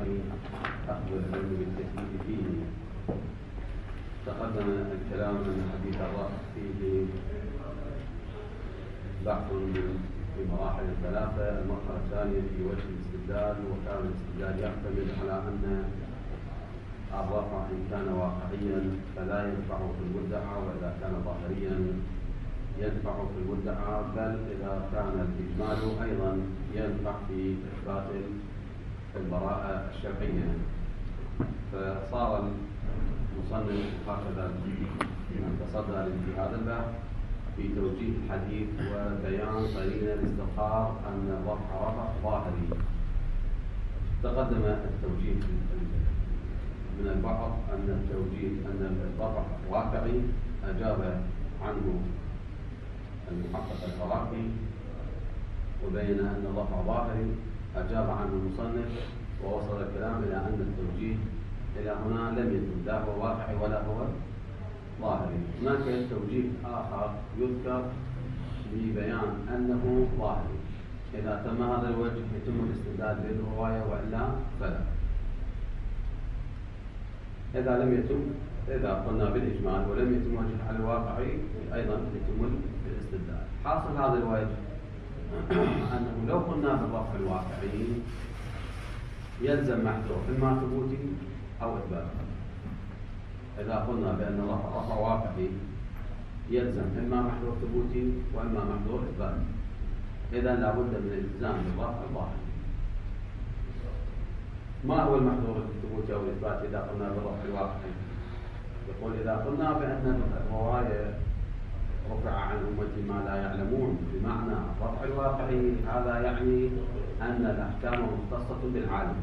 أخذ العلم بالتكليف فيه. تقدم الكلام أن حديث الرفع فيه بحث في مراحل ثلاثة. المرحلة الثانية في وجه الاستدلال، وكان الاستدلال يعتمد على أن الرفع إن كان واقعيا فلا ينفع في المدعى، وإذا كان ظاهريا ينفع في المدعى، بل إذا كان الإجمال أيضا ينفع في إثبات البراءة الشرعية. فصار المصنف هكذا تصدى لهذا البحث في توجيه الحديث وبيان قرينة الاستظهار أن الرفع رفع ظاهري. تقدم التوجيه من البعض أن التوجيه أن الرفع واقعي، أجاب عنه المحقق العراقي، وبين أن الرفع ظاهري أجاب عنه المصنف، ووصل الكلام إلى أن التوجيه إلى هنا لم يتم، لا هو واقعي ولا هو ظاهري. هناك توجيه آخر يذكر لبيان أنه ظاهري. إذا تم هذا الوجه يتم الاستدلال بالرواية، وإلا فلا. إذا لم يتم، إذا قلنا بالإجمال ولم يتم وجه على الواقعي، أيضا يتم الاستدلال. حاصل هذا الوجه أنه لو قلنا بالرفع الواقعي يلزم محذور إما ثبوتي أو إثباتي. إذا قلنا بأن الرفع واقعي يلزم إما محذور ثبوتي وإما محذور إثباتي. إذا لابد من الالتزام بالرفع الظاهري. ما هو المحذور الثبوتي أو الإثباتي إذا قلنا بالرفع الواقعي؟ يقول إذا قلنا بأن الرواية رفع عن أمتي ما لا يعلمون بمعنى الرفع الواقعي، هذا يعني أن الأحكام مختصة بالعالم،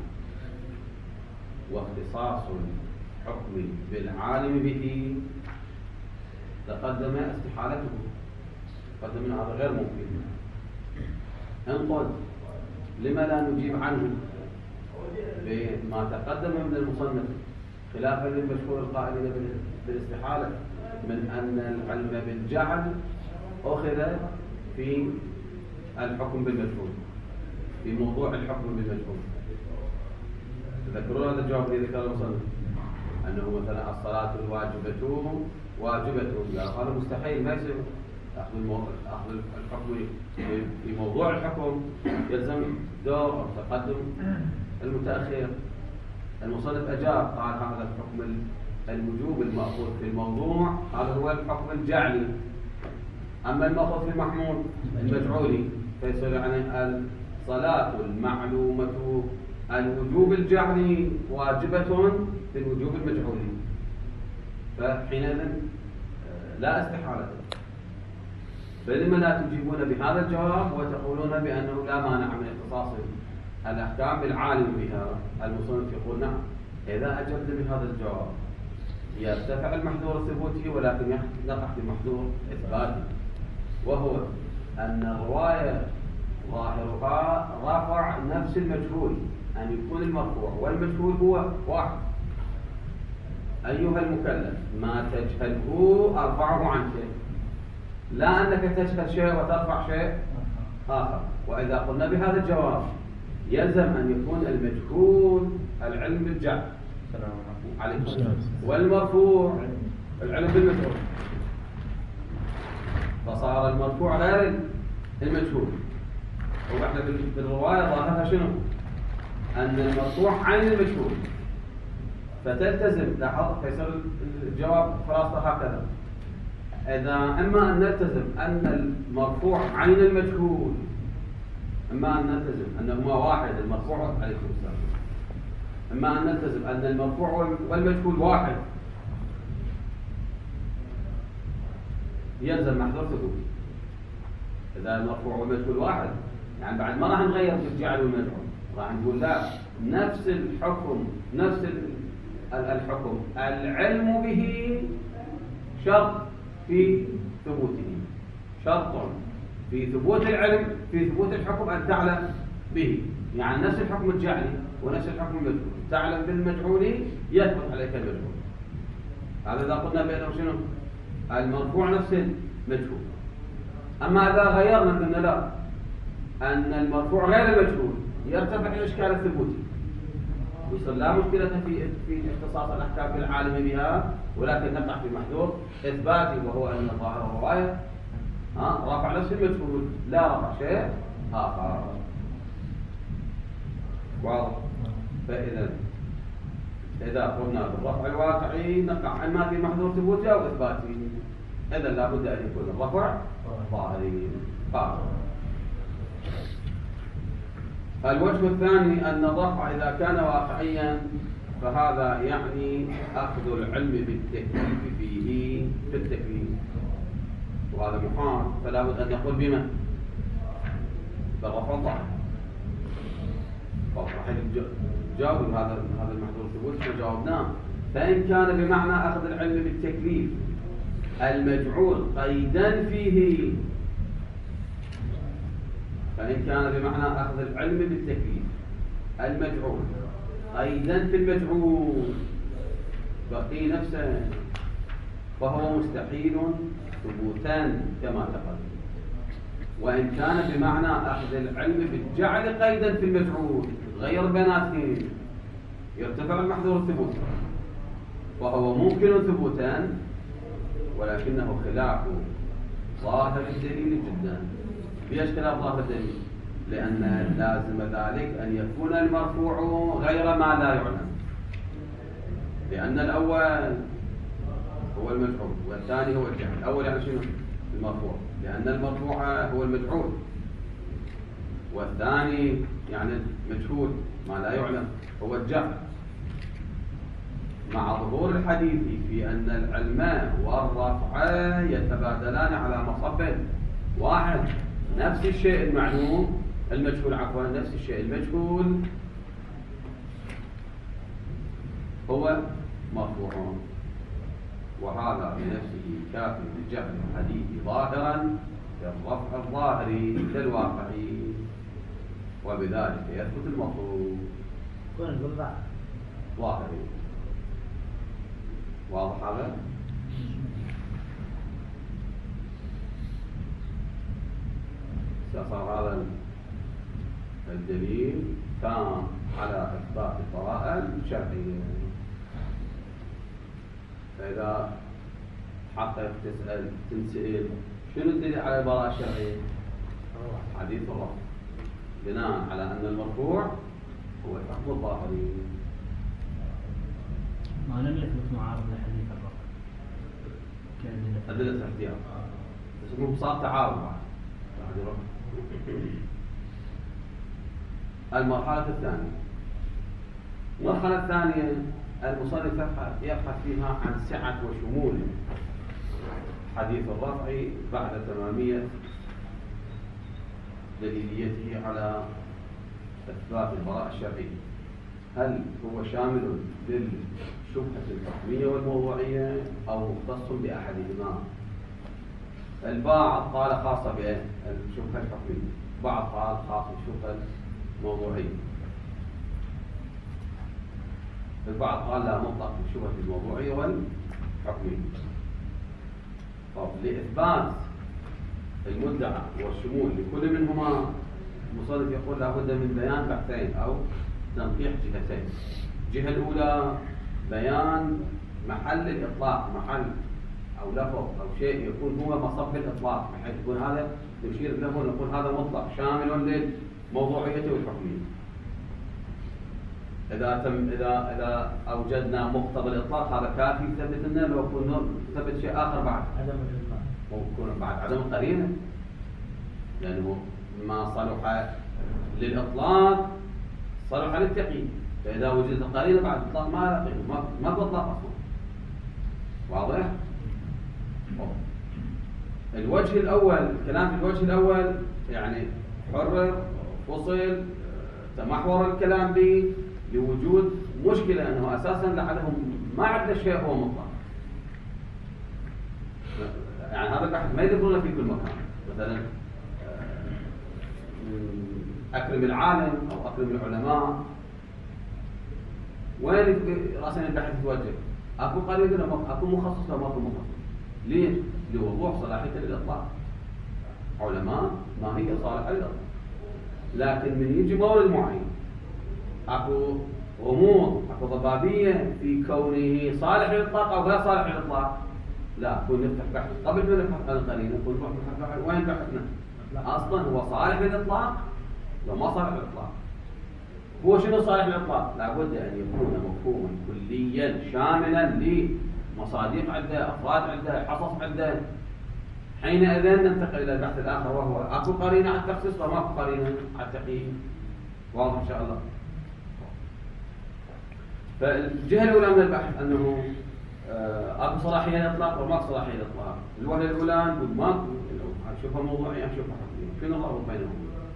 واختصاص الحكم بالعالم به تقدم استحالته. تقدم هذا غير ممكن. إن قلت لما لا نجيب عنه بما تقدم من المصنف خلافا للمشهور القائلين بالاستحالة، من أن العلم بالجعل أخذ في الحكم بالمجهول، في موضوع الحكم بالمجهول. تذكرون هذا الجواب الذي ذكره المصنف أنه مثلا الصلاة الواجبة واجبة، يعني هذا مستحيل، ما يصير أخذ الحكم في موضوع الحكم يلزم دور أو تقدم المتأخر. المصنف أجاب قال هذا الحكم الوجوب المأخوذ في الموضوع هذا هو الحكم الجعلي، أما المأخوذ في المحمول المجعولي فيصير يعني الصلاة المعلومة الوجوب الجعلي واجبة في الوجوب المجعولي، فحينئذ لا استحالة. فلما لا تجيبون بهذا الجواب وتقولون بأنه لا مانع من اختصاص الأحكام بالعالم بها؟ المصنف يقول نعم، إذا أجبت بهذا الجواب يرتفع المحذور الثبوتي، ولكن يقع في محذور إثباتي، وهو أن الرواية ظاهرها رفع نفس المجهول، أن يكون المرفوع والمجهول هو واحد. أيها المكلف ما تجهله أرفعه عنك، لا أنك تجهل شيء وترفع شيء آخر. وإذا قلنا بهذا الجواب يلزم أن يكون المجهول العلم بالجعل والمرفوع العلم بالمجهول، فصار المرفوع غير المجهول. وإحنا بالرواية ظاهرها شنو؟ أن المرفوع عين المجهول، فتلتزم. لاحظ فيصير الجواب خلاصة هكذا. إذا إما أن نلتزم أن المرفوع عين المجهول، إما أن نلتزم أنهما واحد المرفوع عليكم السلام، إما أن نلتزم أن المرفوع والمجهول واحد، يلزم محذور ثبوتي. إذا المرفوع والمجهول واحد يعني بعد ما راح نغير في الجعل والمجهول، راح نقول لا، نفس الحكم، نفس الحكم العلم به شرط في ثبوته، شرط في ثبوت العلم، في ثبوت الحكم أن تعلم به. يعني نفس الحكم الجعلي ونفس الحكم المجهول، تعلم بالمجهول يثبت عليك المجهول. هذا إذا قلنا بأنه شنو؟ المرفوع نفس المجهول. أما إذا غيرنا قلنا لا، أن المرفوع غير المجهول يرتفع الإشكال الثبوتي، ويصير لا مشكلة في اختصاص الأحكام العالم بها، ولكن نقع في محذور إثباتي وهو أن ظاهر الرواية رفع نفس المجهول لا رفع شيء آخر. واضح؟ إذا قلنا بالرفع الواقعي نقع إما في محذور ثبوتي أو إثباتي، إذا لابد أن يكون الرفع ظاهري. الوجه الثاني أن الرفع إذا كان واقعيا فهذا يعني أخذ العلم بالتكليف فيه في التكليف، وهذا محال، فلا بد أن يقول بما بالرفع الظاهر. راح جاوب هذا المحذور الثبوتي فجاوبناه. فإن كان بمعنى أخذ العلم بالتكليف المجعول قيدا فيه، فإن كان بمعنى أخذ العلم بالتكليف المجعول قيدا في المجعول بقي نفسه فهو مستحيل ثبوتا كما تقدم. وإن كان بمعنى أخذ العلم بالجعل قيدا في المجعول غير بيناتهم يرتفع المحذور الثبوت، وهو ممكن ثبوتا ولكنه خلاف ظاهر الدليل جدا. ليش خلاف ظاهر الدليل؟ لأن لازم ذلك أن يكون المرفوع غير ما لا يعلم، لأن الأول هو المجعول والثاني هو الجعل. الأول يعني شنو؟ المرفوع، لأن المرفوع هو المجعول، والثاني يعني مجهول ما لا يعلم هو الجعل. مع ظهور الحديث في أن العلم والرفع يتبادلان على مصب واحد، نفس الشيء المعلوم المجهول نفس الشيء المجهول هو مرفوع، وهذا بنفسه كاف لجعل الحديث ظاهرا كالرفع الظاهري للواقعي، وبذلك يثبت المطلوب ظاهري. واضح هذا؟ صار هذا الدليل تام على إثبات البراءة الشرعية. فإذا حقق تنسأل شنو الدليل على البراءة الشرعية؟ حديث الرفع، بناء على أن المرفوع هو الحكم الظاهري. ما لم يثبت معارض لحديث الرفع أدلة الاحتياط، بس مو صار تعارض. المرحلة الثانية، المرحلة الثانية المصنف يبحث فيها عن سعة وشمول حديث الرفع بعد تمامية دليليته على إثبات البراءة الشرعية. هل هو شامل للشبهة الحكمية والموضوعية أو مختص بأحدهما؟ البعض قال خاصة بالشبهة الحكمية، بعض قال خاصة بالشبهة الموضوعية، البعض قال لا مطلق بالشبهة الموضوعية والحكمية. طب لإثبات المدعى والشمول لكل منهما المصنف يقول لابد من بيان بحثين أو تنقيح جهتين. الجهة الأولى بيان محل الإطلاق، محل أو لفظ أو شيء يكون هو مصب الإطلاق، بحيث يكون هذا نشير له ونقول هذا مطلق شامل للموضوعية والحكمية. إذا أوجدنا مقتضى الإطلاق هذا كافي يثبت لنا، لو كنا نثبت شيء آخر بعد عدم الإطلاق، ويكون بعد عدم القرينة، لأنه ما صلح للإطلاق صلح للتقييد، فإذا وجدت القرينة بعد الإطلاق ما بإطلاق أصلا. واضح؟ الوجه الأول، الكلام في الوجه الأول يعني حرر فصل تمحور الكلام به لوجود مشكلة أنه أساسا لعلهم ما عندنا شيء هو مطلق. يعني هذا البحث ما يذكرونه في كل مكان، مثلا أكرم العالم أو أكرم العلماء، وين رأسا البحث يتوجه؟ أكو قريب أكو مخصص أو ما أكو مخصص؟ ليش؟ لوضوح صلاحية الإطلاق. علماء ما هي صالحة للإطلاق، لكن من يجي مورد معين أكو غموض، اكو ضبابية في كونه صالح للإطلاق أو غير صالح للإطلاق. لا، نكون نفتح بحث قبل ما نبحث عن القرينة، نكون نروح نبحث عن وين بحثنا؟ أصلا هو صالح للإطلاق لو ما صالح للإطلاق. هو شنو صالح للإطلاق؟ لابد أن يكون مفهوما كليا شاملا لمصادق عدة، أفراد عدة، حصص عدة. حينئذ ننتقل إلى البحث الآخر، وهو أكو قرينة على التخصيص وما أكو قرينة على التقييد. واضح إن شاء الله. فالجهة الأولى من البحث أنه أكو صلاحية للإطلاق وما أكو صلاحية للإطلاق. الوهلة الأولى نقول ماكو، أشوفها موضوعية أشوفها حقيقية، شنو الرابط بينهم؟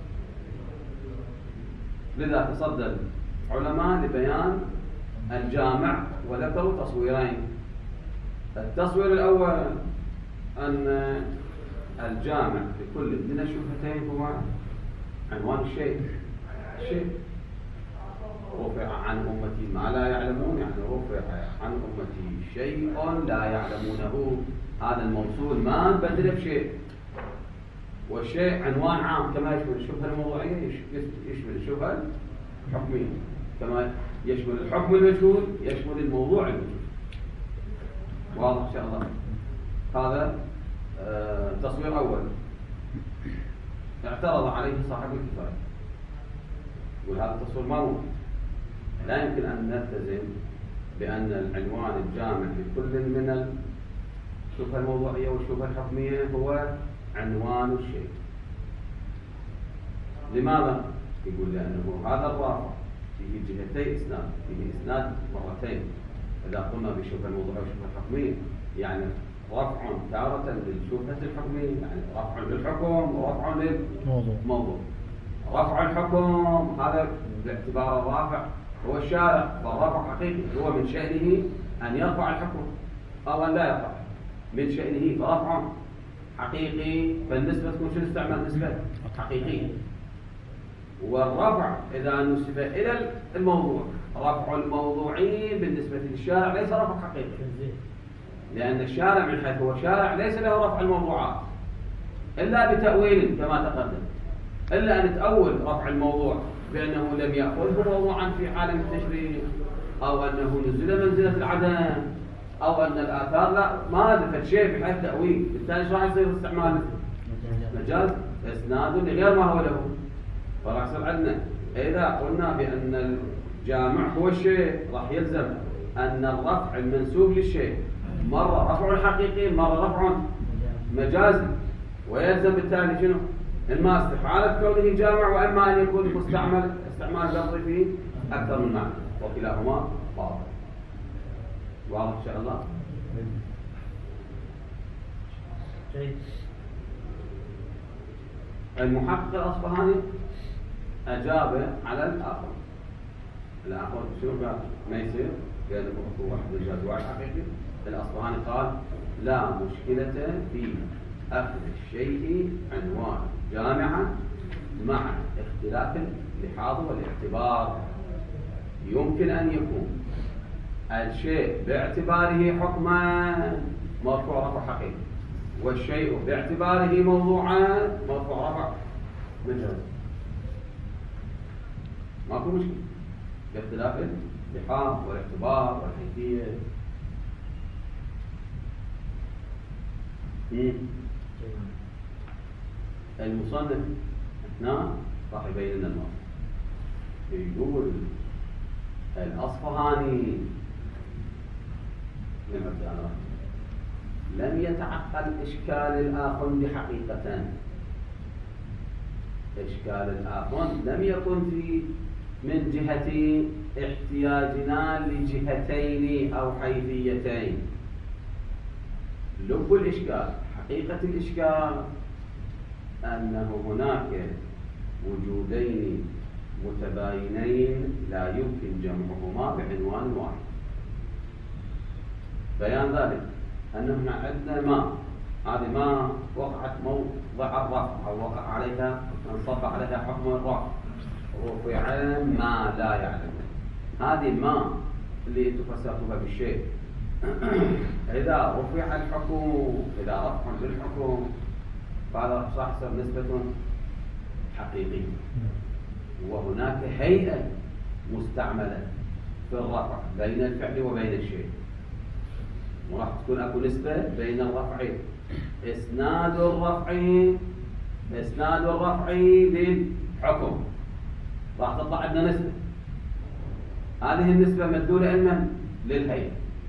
لذا تصدى العلماء لبيان الجامع وذكروا تصويرين. التصوير الأول أن الجامع لكل من الشبهتين هو عنوان الشيء. رفع عن أمتي ما لا يعلمون، يعني رفع عن أمتي شيء لا يعلمونه. هذا الموصول ما نبدله بشيء، والشيء عنوان عام كما يشمل الشبهة الموضوعية يشمل الشبهة الحكمية، كما يشمل الحكم المجهول يشمل الموضوع المجهول. واضح إن شاء الله. هذا تصوير أول اعترض عليه صاحب الكفاية، يقول هذا التصوير ما ممكن، لا يمكن أن نلتزم بأن العنوان الجامع لكل من الشبهة الموضوعية والشبهة الحكمية هو عنوان الشيء. لماذا؟ يقول لأنه هذا الرافع فيه جهتي إسناد، فيه إسناد مرتين. إذا قلنا بالشبهة الموضوعية والشبهة الحكمية يعني رفع تارة للشبهة الحكمية، يعني رفع للحكم ورفع للموضوع. رفع الحكم هذا باعتبار الرافع هو الشارع، فالرفع حقيقي هو من شأنه أن يرفع الحكم أو أن لا يرفع، من شأنه فرفع حقيقي. فالنسبة تكون شنو استعمال نسبة حقيقية. والرفع إذا نسب إلى الموضوع رفع الموضوعي بالنسبة للشارع ليس رفع حقيقي، لأن الشارع من حيث هو شارع ليس له رفع الموضوعات إلا بتأويل كما تقدم، إلا أن تأول رفع الموضوع بأنه لم يأخذه موضوعا في عالم التشريع، أو أنه نزل منزلة العدم، أو أن الآثار لا ما ذكرت شيء بحيث تأويل. بالتالي ايش راح يصير استعمال؟ مجاز إسناد لغير ما هو له. فراح يصير عندنا إذا قلنا بأن الجامع هو الشيء راح يلزم أن الرفع المنسوب للشيء مرة رفع حقيقي مرة رفع مجازي، ويلزم بالتالي شنو؟ إما استفعال كونه جامع، وإما أن يكون مستعمل استعمال لفظي في أكثر من معنى، وكلاهما باطل. واضح إن شاء الله؟ المحقق الأصفهاني أجاب على الآخر شنو قال؟ ما يصير؟ قال له واحد مجاز واحد حقيقي. الأصفهاني قال لا مشكلة في أخذ الشيء عنوان جامعا مع اختلاف اللحاظ والاعتبار. يمكن أن يكون الشيء باعتباره حكما مرفوع رفع حقيقي، والشيء باعتباره موضوعا مرفوع رفع مجاز. ماكو مشكلة باختلاف اللحاظ والاعتبار والحيثية. المصنف هنا راح يبين لنا النص، يقول الأصفهاني لم يتعقل إشكال الآخن حقيقة. إشكال الآخن لم يكن في من جهة احتياجنا لجهتين أو حيثيتين. لب الإشكال حقيقة الإشكال أنه هناك وجودين متباينين لا يمكن جمعهما بعنوان واحد. بيان ذلك أنه عندنا ما، هذه ما وقعت موضع الرفع أو وقع عليها انصب عليها حكم الرفع، رفع ما لا يعلم. هذه ما اللي تفسرتها بالشيء. إذا رفع الحكم، إذا رفع بالحكم فهذا صح يصير نسبة حقيقية، وهناك هيئة مستعملة في الرفع بين الفعل وبين الشيء، وراح تكون اكو نسبة بين الرفعين. اسناد الرفع للحكم راح تطلع عندنا نسبة، هذه النسبة مدلولة لمن؟ للهيئة.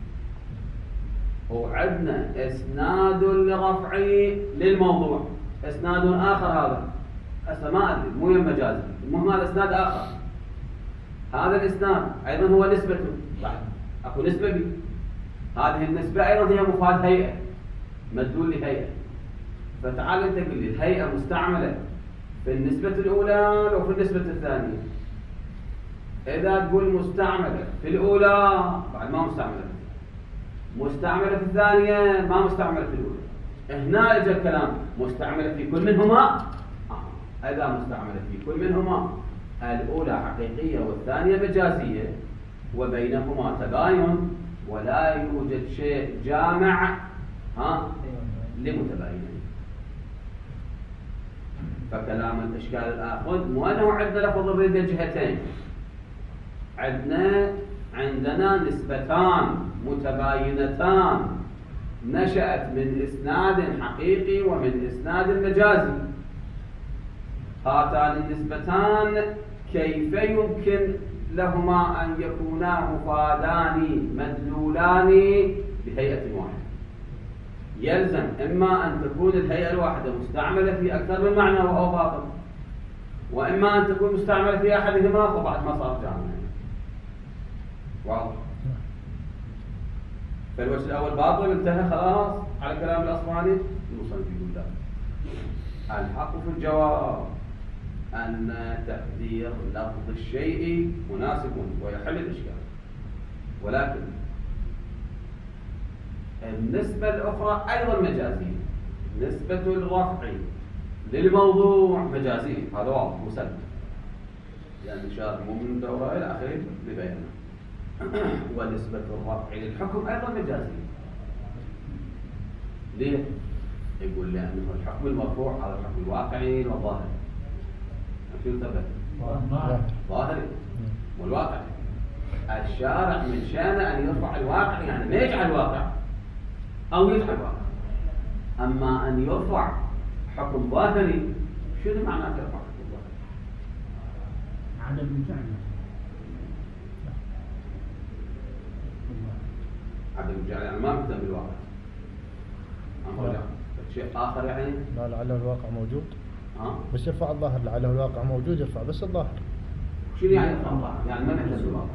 وعندنا اسناد لرفع للموضوع، اسناد اخر هذا هسه ما ادري مو مجازي، المهم هذا اسناد اخر. هذا الاسناد ايضا هو نسبته، بعد اكو نسبة به، هذه النسبة ايضا هي مفاد هيئة، مدلول لهيئة. فتعال انت قل لي الهيئة مستعملة في النسبة الأولى لو في النسبة الثانية. إذا تقول مستعملة في الأولى بعد ما مستعملة، مستعملة في الثانية ما مستعملة في الأولى. هنا اجى الكلام مستعملة في كل منهما. إذا مستعملة في كل منهما، الأولى حقيقية والثانية مجازية، وبينهما تباين ولا يوجد شيء جامع لمتباينين. فكلام الإشكال الآخر مو أنه عندنا لفظ الرد الجهتين، عندنا نسبتان متباينتان نشأت من إسناد حقيقي ومن إسناد مجازي. هاتان النسبتان كيف يمكن لهما أن يكونا مفادان مدلولان بهيئة واحدة؟ يلزم إما أن تكون الهيئة الواحدة مستعملة في أكثر من معنى وهو باطل، وإما أن تكون مستعملة في أحدهما فبعد ما صار جامعا. واضح؟ فالوجه الأول باطل انتهى خلاص على كلام الأصفهاني. المصنف يقول لا، الحق في الجواب أن تقدير لفظ الشيء مناسب ويحل الإشكال، ولكن النسبة الأخرى أيضا مجازية. نسبة الرفع للموضوع مجازية، هذا واضح مسلم، لأن إشارة مو من دورة إلى آخره لبيانه. ونسبة الرفع للحكم أيضا مجازية. ليه؟ يقول لأنه الحكم المرفوع على الحكم الواقعي والظاهري. شو ثبت؟ ظاهري والواقعي. الشارع من شأنه أن يرفع الواقع، يعني ما يجعل واقع أو يجعل واقع. أما أن يرفع حكم ظاهري، شنو معنى يرفع حكم ظاهري؟ عدم الجعل. عدم الجعل يعني ما مهتم بالواقع. أما شيء آخر يعني؟ لا، لعله الواقع موجود. بس يرفع الظاهر، لعله الواقع موجود يرفع بس الظاهر. شنو يعني يرفع الظاهر؟ يعني ما مهتم بالواقع.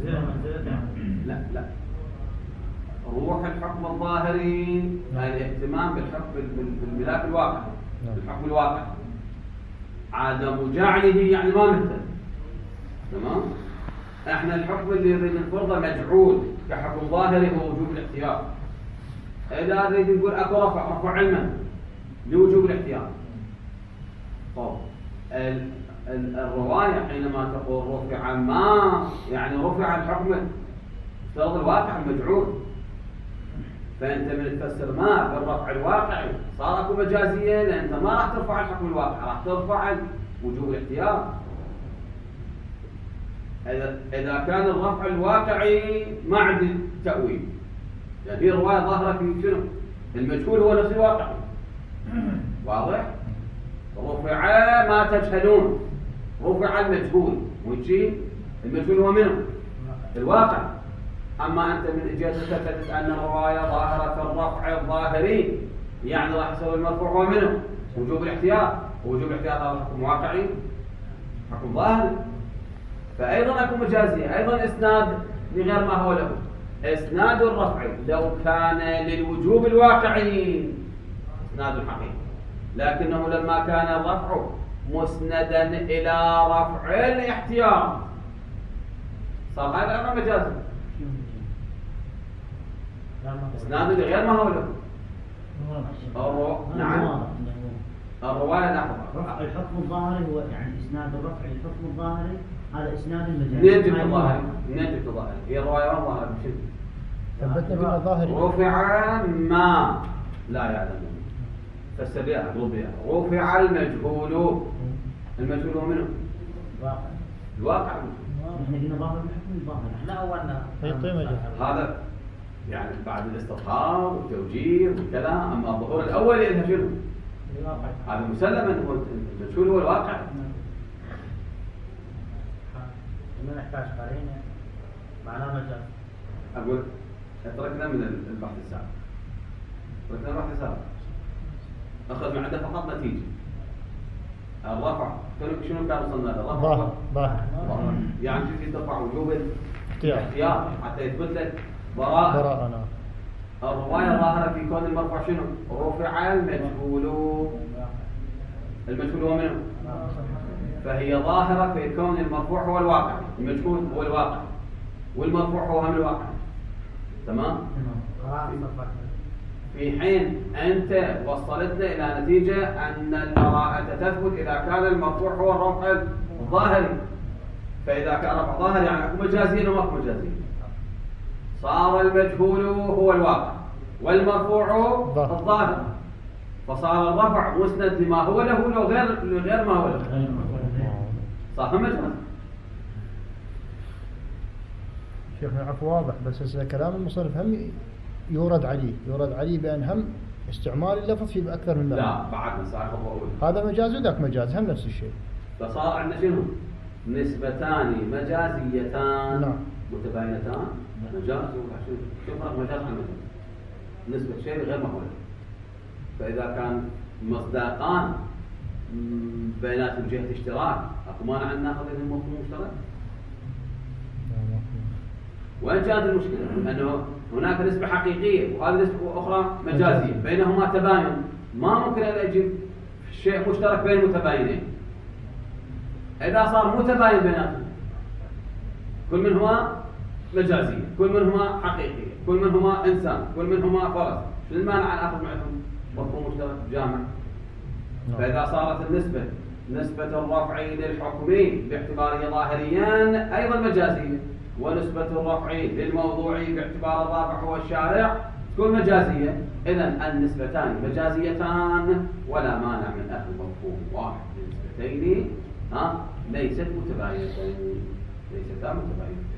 لا روح الحكم الظاهري الاهتمام بالحكم بالملاك الواقع، بالحكم الواقع. عدم جعله يعني ما مهتم. تمام؟ احنا الحكم اللي نريد نفرضه مجعول كحكم ظاهري هو وجوب الاحتياط. اذا نريد نقول اكو رفع علما لوجوب الاحتياط. طب الرواية حينما تقول رفع ما، يعني رفع الحكم افترض الواقع المجعول، فأنت من تفسر ما بالرفع الواقعي صار اكو مجازية، لأن أنت ما راح ترفع الحكم الواقع، راح ترفع وجوب الاحتياط. إذا كان الرفع الواقعي ما عندي تأويل، يعني في رواية ظاهرة في شنو؟ المجهول هو نفس الواقع. واضح؟ رفع ما تجهلون، رفع المجهول، ويجي المجهول هو منه؟ الواقع. أما أنت من إجازة تثبت أن الرواية ظاهرة في الرفع الظاهري، يعني راح يسوي المرفوع هو منه؟ وجوب الاحتياط. ووجوب الاحتياط هذا حكم واقعي، حكم ظاهري. فأيضا أكو مجازية، أيضا إسناد لغير ما هو له. إسناد الرفع لو كان للوجوب الواقعي إسناد حقيقي، لكنه لما كان الرفع مسندا إلى رفع الاحتياط صار هذا أمر مجازي. إسناد لغير ما هو له. نعم. الرواية لحظة. رفع الحكم الظاهري هو يعني إسناد الرفع للحكم الظاهري، هذا إسناد المجازي. نجد الظاهري، نجد الظاهري. هي الرواية ما ظاهرة بشيء. ثبتنا بما ظاهري. رفع ما لا يعلم. فسريها رفع المجهول. المجهول هو منه؟ الواقع. الواقع. احنا قلنا ظاهر الحكم الظاهر. احنا اولنا يعطي مجال. هذا يعني بعد الاستطهار والتوجيه والكلام. اما الظهور الاول لها شنو؟ هذا مسلم انه المجهول هو الواقع. ما نحتاج قرينه معناه مجاز. اقول تركنا من البحث السابق. تركنا البحث السابق. اخذ من عنده فقط نتيجه. الرفع شنو كان وصلنا له؟ الرفع ظاهر. يعني شو ترفع وجوب اختيار. الاختيار حتى يثبت لك براءة. براءة نعم. الرواية ظاهرة في كون المرفوع شنو؟ رفع المجهول. المجهول هو منه؟ فهي ظاهرة في كون المرفوع هو الواقع، المجهول هو الواقع، والمرفوع هو هم الواقع. تمام؟ في حين أنت وصلتنا إلى نتيجة أن البراءة تثبت إذا كان المرفوع هو الرفع الظاهري. فإذا كان رفع ظاهري يعني أكو مجازيا وما أكو مجازيا. صار المجهول هو الواقع والمرفوع الظاهر، فصار الرفع مسند لما هو له لو غير ما هو له. صح مجاز. شيخنا عفو واضح، بس كلام المصنف هم يورد عليه بأن هم استعمال اللفظ في أكثر من معنى. لا بعد مساء خطوة أولى. هذا مجاز وذاك مجاز هم نفس الشيء. فصار عندنا شنو؟ نسبتان مجازيتان. نعم. متباينتان. مجاز شوف فرق مجاز عن مجاز. نسبة شيء غير ما هو له. فإذا كان مصداقان بيناتهم جهة اشتراك، أكو مانع أن ناخذ المفهوم مشترك؟ وين كانت المشكلة؟ أنه هناك نسبة حقيقية وهذه نسبة أخرى مجازية، بينهما تباين. ما ممكن أن أجيب شيء مشترك بين المتباينين. إذا صار متباين بيناتهم، كل منهما مجازية، كل منهما حقيقية، كل منهما إنسان، كل منهما فرس، شو المانع أن آخذ معهم مفهوم مشترك جامع؟ فإذا صارت النسبة نسبة الرفع للحكم باعتباره ظاهريا أيضا مجازية، ونسبة الرفع للموضوع باعتبار الرافع هو الشارع تكون مجازية. إذن النسبتان مجازيتان ولا مانع من أخذ مفهوم واحد من نسبتين ليست متباينتين، ليستا متباينتين.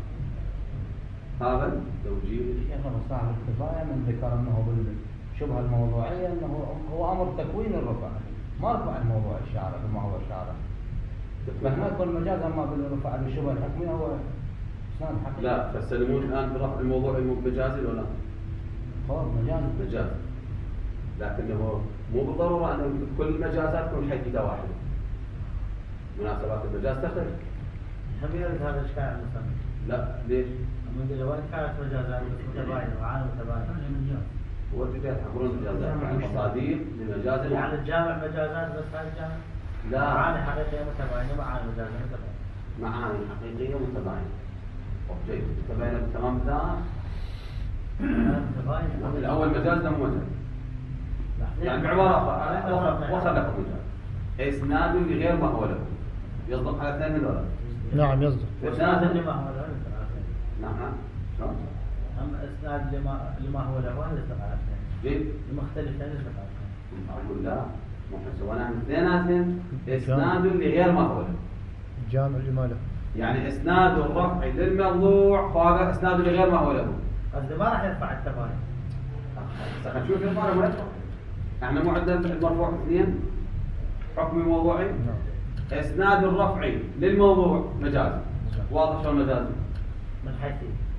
هذا توجيه شيخنا صاحب الكفاية من ذكر أنه بالشبهة الموضوعية أنه هو أمر تكوين الرفع، ما رفع الموضوع الشارع بما هو الشارع. ما يكون مجاز أما بالرفع بالشبهة الحكمية هو إسناد حقيقي. لا تستلمون الآن برفع الموضوع مجازي ولا؟ هو مجاز، لكنه مو بالضرورة أن كل المجازات تكون حقيقة واحدة. مناسبات المجاز تختلف. هم يرد هذا الإشكال مثلا. لا ليش؟ من وين كانت مجازات متباينة وعالم متباينة؟ هو الرجال يقولون مجازات يعني مصادير لمجاز يعني الجامع مجازات بس هاي الجامع؟ لا معاني حقيقية متباينة معاني مجازة متباينة. معاني حقيقية متباينة. جيد متباينة بتمام ذات. متباينة. الأول مجاز ده مو مجاز. يعني بعبارة أخرى وصل لكم مجاز. إسناد لغير ما هو له. يصدق على اثنين من دولار. نعم يصدق. إسناد لما هو له. نعم شلون؟ أما إسناد لما هو له وين يصدق على اثنين؟ جيد. المختلفين يصدق على اثنين. أقول لا. ممكن سوينا عن اثنيناتهم إسناد لغير ما هو له. جامع لما له. يعني إسناد الرفع للموضوع فهذا إسناد لغير ما هو له. قصدي ما راح يرفع التباين. خلينا نشوف يرفع ولا يرفع. احنا مو عندنا المرفوع اثنين حكم موضوعي. إسناد الرفع للموضوع مجاز. واضح شو المجاز؟ من حيث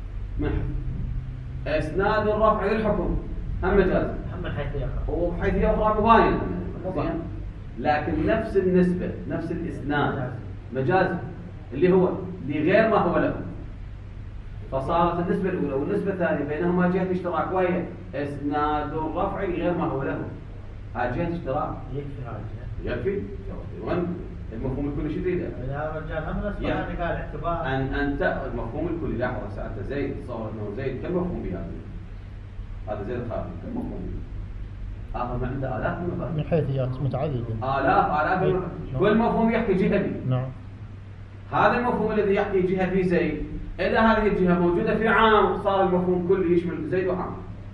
إسناد الرفع للحكم هم مجاز. من حيث يقرأ. وحيث يقرأ مباين. لكن نفس النسبة نفس الإسناد مجاز اللي هو لغير ما هو له. فصارت النسبة الأولى والنسبة الثانية بينهما جهة اشتراك وهي إسناد الرفع لغير ما هو له. هذه جهة اشتراك. يكفي هذا. يكفي. وين المفهوم الكلي شو تريده؟ يا رجال هم نسبة هذه قال اعتبار. أن تأخذ مفهوم الكلي. لحظة سألت زيد تصور أنه زيد كم مفهوم بهذا؟ هذا زيد الخارجي كم مفهوم به؟ آخر ما عنده آلاف من المفاهيم. من حيثيات متعددة. آلاف كل مفهوم يحكي جهة به. نعم. هذا المفهوم الذي يحكي جهة في زيد إذا هذه الجهة موجودة في عام صار المفهوم كله يشمل زيد وعام.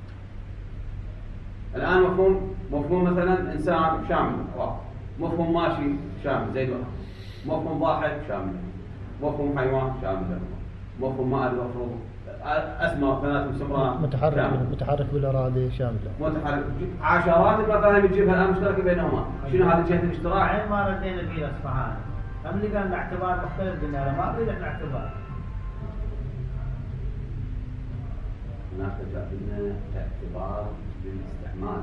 الآن مفهوم مثلا إنسان شامل واحد. مفهوم ماشي شامل زيد وعام. مفهوم ضاحك شامل. مفهوم حيوان شامل لهما، مفهوم ماء المفروض اسماء ثلاث مسمرات متحرك بالإرادة شاملة، متحرك عشرات المفاهيم تجيبها الآن مشتركة بينهما. شنو هذه جهة الاشتراك؟ عين ما ردينا فيه اصفهان، هم اللي قال الاعتبار مختلف، قلنا له ما اريد الاعتبار. هناك جاء لنا اعتبار للاستعمال،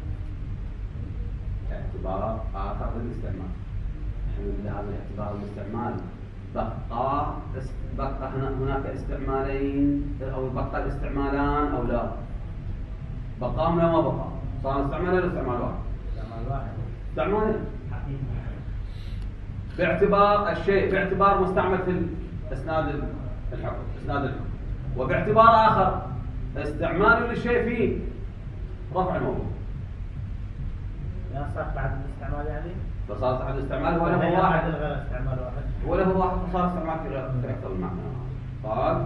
اعتبار آخر للاستعمال. احنا هذا الاعتبار الاستعمال بقى هناك استعمالين، او بقى الاستعمالان او لا؟ بقى ولا ما بقى؟ صار استعمال ولا استعمال واحد؟ استعمال واحد. استعمالين. باعتبار الشيء، باعتبار مستعمل في اسناد الحكم، اسناد الحكم، وباعتبار اخر استعمال للشيء في رفع الموضوع. لا صار بعد الاستعمال يعني؟ فصار تحت الاستعمال ولا هو واحد؟ غير استعمال واحد. ولا هو واحد، فصار استعمال في غير اكثر من معنى. قال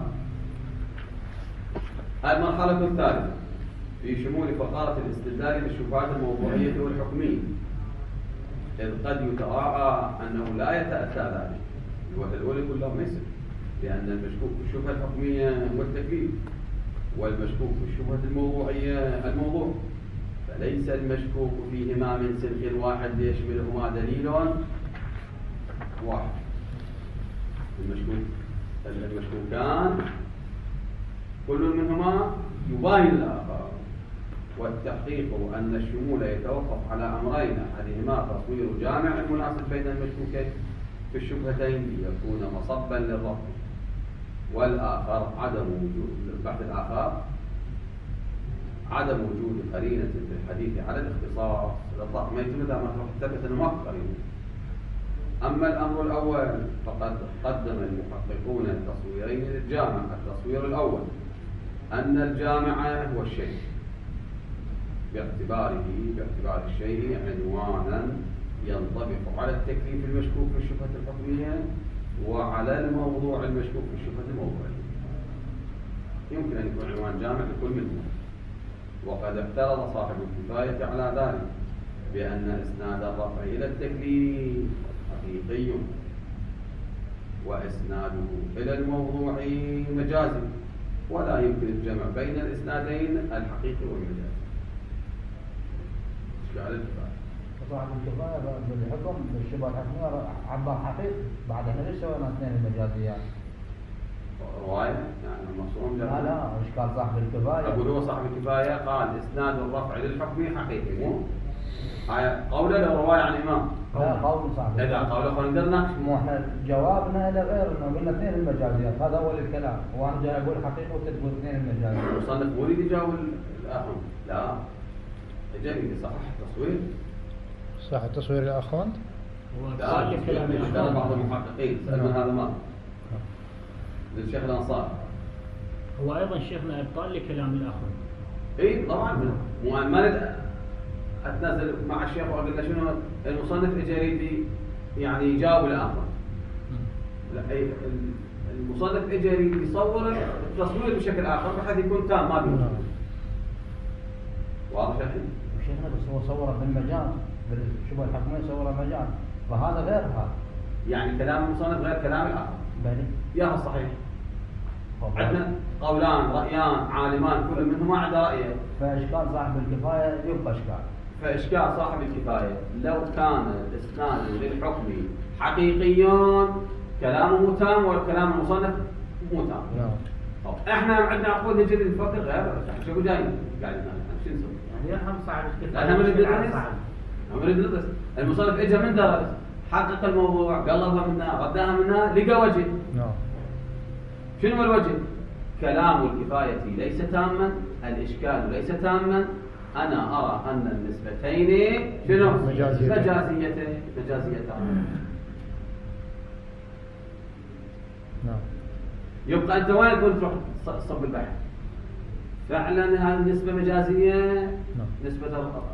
المرحلة الثالثة في شمول فقرة الاستدلال للشبهات الموضوعية والحكمية، إذ قد يتراعى أنه لا يتأتى ذلك. الوحدة الأولى كلها ما يصير، لأن المشكوك في الشبهة الحكمية هو التكليف، والمشكوك في الشبهة الموضوعية الموضوع، فليس المشكوك فيهما من سلك واحد يشملهما دليل واحد. المشكوكان كل منهما يباين الآخر، والتحقيق أن الشمول يتوقف على أمرين، أحدهما تصوير جامع المناسب بين المشكوكين في الشبهتين ليكون مصبا للرفض، والآخر عدم وجود البحث الآخر عدم وجود قرينة في الحديث على الاختصاص. الإطلاق ما يتم إذا ما ثبت أنه ما في قرينة. أما الأمر الأول فقد قدم المحققون التصويرين للجامع. التصوير الأول أن الجامع هو الشيء باعتبار الشيء عنوانا ينطبق على التكليف المشكوك في الشبهة الحكمية وعلى الموضوع المشكوك في الشبهة الموضوعية. يمكن أن يكون عنوان جامع لكل منهم، وقد اعترض صاحب الكفاية على ذلك بأن إسناد الرفع إلى التكليف حقيقي وإسناده إلى الموضوع مجازي، ولا يمكن الجمع بين الإسنادين الحقيقي والمجازي. ايش قال الكفاية؟ صاحب الكفاية بالحكم بالشبهة الحكمية عبر حقيقي، بعد احنا ليش سوينا اثنين المجازيات؟ رواية يعني المقصود لا ايش قال صاحب الكفاية؟ أقول هو صاحب الكفاية قال إسناد الرفع للحكم حقيقي، مو هاي قوله لو رواية عن الإمام؟ لا قول صاحب. إذا قوله فنقدرنا مو احنا جوابنا إلى غير إنه قلنا اثنين المجازيات، هذا أول الكلام، وأنا جاي أقول حقيقي وأنت تقول اثنين المجازيات. المصنف مو يريد يجاوب الآخر، لا جاي صح التصوير. صح التصوير الآخر؟ لا كلام بعض المحققين سألنا هذا ما للشيخ الأنصار. هو أيضا شيخنا إبطال لكلام الآخر. إيه طبعا، ما نريد أتنازل مع الشيخ وأقول له شنو المصنف إجاري يعني يجاوب الآخر. المصنف إجاري يصور التصوير بشكل آخر بحيث يكون تام ما بيوجد. واضح يا أخي؟ شيخنا بس هو صوره بالمجاز، بالشبهة الحكمية صوره مجاز، فهذا غير هذا. يعني كلام المصنف غير كلام الآخر. بلي. ياها صحيح. عندنا قولان رأيان عالمان كل منهما عنده رأيه. فإشكال صاحب الكفاية يبقى إشكال. فإشكال صاحب الكفاية لو كان الإسناد للحكم حقيقيون كلامه تام والكلام المصنف مو تام. طب احنا عندنا عقود نجي نفكر غير شو جايين قاعدين شو نسوي؟ يعني يرحم صاحب الكفاية. احنا نريد ندرس. المصنف اجى من درس حقق الموضوع قلبها منا رداها منا لقى وجه. شنو الوجه؟ كلام الكفاية ليس تاما، الإشكال ليس تاما، أنا أرى أن النسبتين شنو؟ مجازيتان. نعم. يبقى أنت وين تقول تروح تصب البحث؟ فعلا هذه النسبة مجازية. نعم. نسبة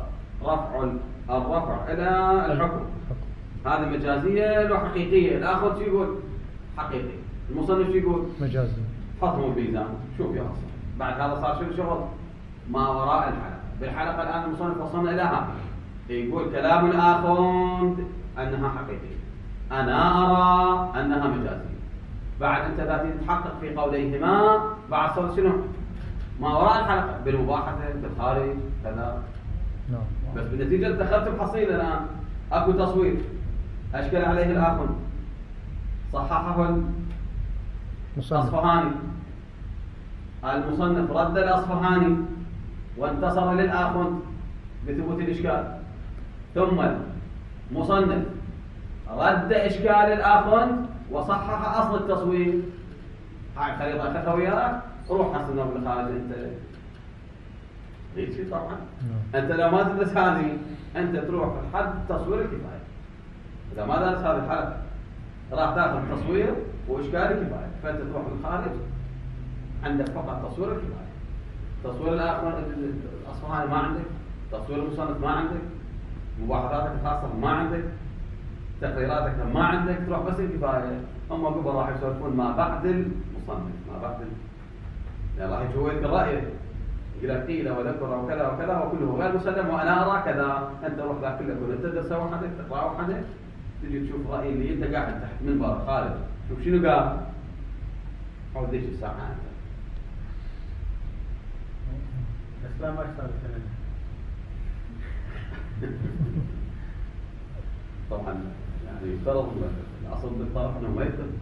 الرفع إلى الحكم هذه مجازية لو حقيقية. الآخر شو يقول؟ حقيقي. المصنف شو يقول؟ مجازي. حطموا الميزان. شوف يا أصلا بعد هذا صار شنو شغل؟ ما وراء الحلقة. بالحلقة الآن المصنف وصلنا إلى هذا، يقول كلام الآخر أنها حقيقية، أنا أرى أنها مجازية. بعد أنت ذاتي تحقق في قوليهما بعد صوت شنو؟ ما وراء الحلقة بالمباحثة بالخارج كذا. نعم. بس بالنتيجة دخلت بحصيلة الآن أكو تصوير أشكل عليه الآخر صححه الأصفهاني، المصنف رد الأصفهاني وانتصر للآخر بثبوت الإشكال، ثم المصنف رد إشكال الآخر وصحح أصل التصوير. هاي خريطة أخذها وياك روح حصلنا بالخارج أنت ليش طبعا أنت لو ما تدرس هذه أنت تروح لحد تصوير الكفاية. إذا ما درس هذه الحلقة راح تاخذ تصوير وإشكال الكفاية، فأنت تروح للخارج عندك فقط تصوير الكفاية. تصوير الآخر الأصفهاني ما عندك، تصوير المصنف ما عندك، مباحثاتك الخاصة ما عندك، تقريراتك ما عندك، تروح بس الكفاية. هم قبل راح يسولفون ما بعد المصنف ما بعد يعني راح يشوفك رأيه يقول لك قيل وذكر وكذا وكذا وكله غير مسلم وأنا أرى كذا. أنت روح ذاك كله أنت تدرس وحدك تقرأ وحدك تجي تشوف رأي اللي أنت قاعد تحت منبر خارج شوف شنو قال حول ليش الساعة أنت بس لا ما اشتغل الكلام. طبعا يعني يفترض الأصل بالطرف أنه ما يفترض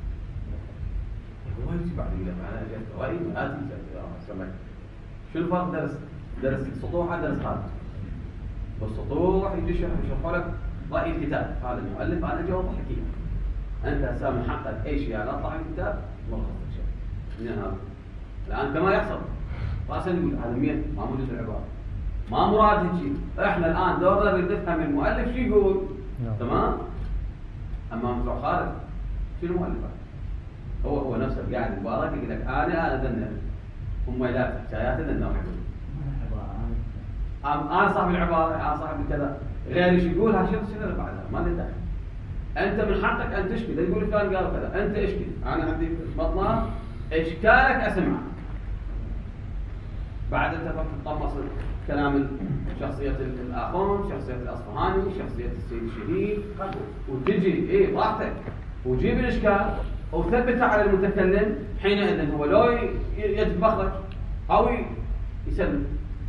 هو يجي بعد يقول لك أنا جيت رأيي ما تيجي شو الفرق درس السطوح عن درس خارج. بالسطوح يجي يشرح لك رأي الكتاب هذا المؤلف أنا جاوب حكيم أنت هسه من حقك أي شيء على أطلع من الكتاب ما خصك شيء من هذا الآن كما يحصل رأسا يقول هذا مين ما موجود العبارة ما مراد هيك. إحنا الآن دورنا نفهم المؤلف شو يقول تمام. أما مطلع خارج شو المؤلف هو نفسه قاعد مبارك يقول لك أنا ذنب هم لا حكايات ذنب أنا صاحب العبارة أنا صاحب الكذا غير شو يقولها شنو اللي بعدها ما لي دخل. أنت من حقك أن تشكي لا يقول فلان قال كذا أنت اشكي أنا عندي مطمع إشكالك أسمع بعد أنت تطمس كلام شخصية الآخون شخصية الأصفهاني شخصية السيد الشهيد وتجي براحتك وجيب الإشكال وثبت على المتكلم حينئذ هو لو يتبخرج أو يسلم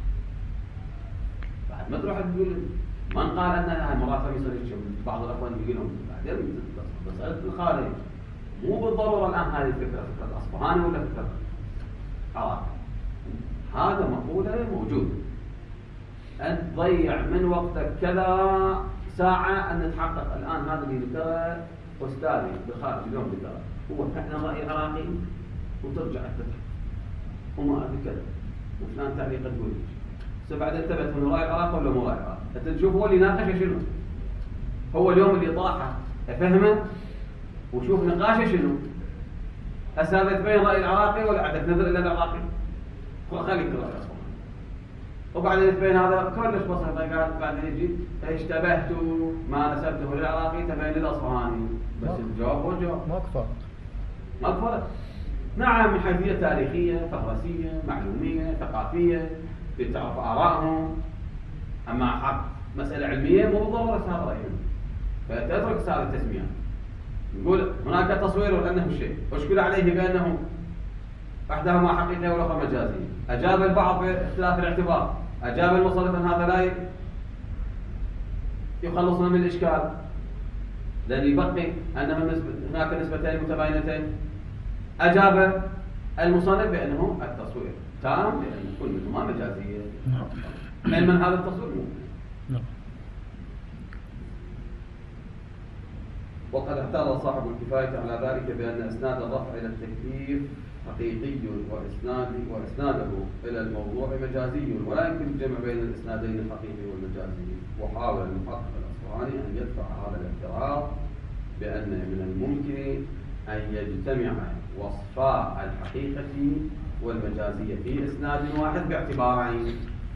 بعد ما تروح تقول من قال أن المرافق يصير بعض الأخوان يقولون بعدين مسألة الخارج مو بالضرورة الآن هذه الفكرة فكرة الأصفهاني ولا فكرة عراقي هذا مقولة موجودة. أنت تضيع من وقتك كذا ساعة أن تحقق الآن هذا اللي ذكره أستاذي بالخارج اليوم ذكره هو فعلا رأي عراقي وترجع تفتح وما أدري كذا وفلان تعليق تقول بعد انتبهت من رأي عراقي ولا مو رأي عراقي أنت تشوف هو اللي ناقشه شنو هو اليوم اللي طاحه أفهمه وشوف نقاشه شنو هسه تبين رأي العراقي ولا عندك نظر إلى العراقي خليك رأي أصلا وبعدين تبين هذا كلش بسيط قال بعدين يجي اشتبهت ما نسبته للعراقي تبين للأصفهاني بس الجواب هو الجواب ما فرق. نعم من حيثية تاريخية فهرسية معلومية ثقافية تعرف آرائهم أما حق مسألة علمية مو بالضرورة هذا رأيهم فتترك هذه التسمية. نقول هناك تصوير لأنه شيء واشكل عليه بأنه أحدهما حقيقية والأخرى مجازية. أجاب البعض باختلاف الاعتبار أجاب المصنف أن هذا لا يخلصنا من الإشكال لأن يبقي أنه هناك نسبتين متباينتين. أجاب المصنف بأنه التصوير تام لأن كل منهما مجازية من هذا التصوير ممكن. وقد اعترض صاحب الكفاية على ذلك بأن إسناد الرفع إلى التكليف حقيقي وإسناده إلى الموضوع مجازي ولا يمكن الجمع بين الإسنادين الحقيقي والمجازي. وحاول المحقق الأصفهاني أن يدفع هذا الاعتراض بأن من الممكن أن يجتمع وصفا الحقيقة والمجازية في إسناد واحد باعتبارين.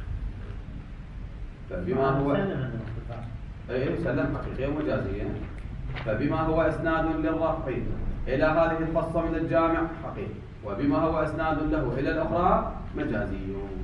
فبما هو سلم حقيقية ومجازية فبما هو إسناد للرفع إلى هذه الفصة من الجامع حقيقي وبما هو إسناد له إلى الأخرى مجازي.